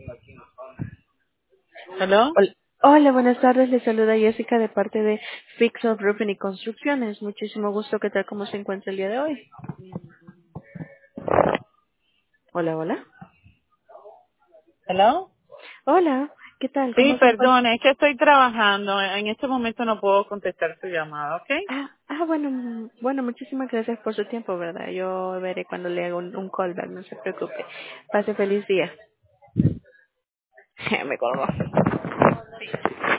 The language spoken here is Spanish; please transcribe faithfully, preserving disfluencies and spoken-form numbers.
¿Hello? Hola, hola, buenas tardes. Le saluda Jessica de parte de Fix of Roofing y Construcciones. Muchísimo gusto. ¿Qué tal? ¿Cómo se encuentra el día de hoy? Hola, hola. ¿Hello? Hola, ¿qué tal? Sí, ¿Cómo se encuentra? perdone, es que estoy trabajando. En este momento no puedo contestar su llamada, ¿ok? Ah, ah, bueno, mm, bueno, muchísimas gracias por su tiempo, ¿verdad? Yo veré cuando le haga un, un callback, no se preocupe. Pase feliz día. Me colgó.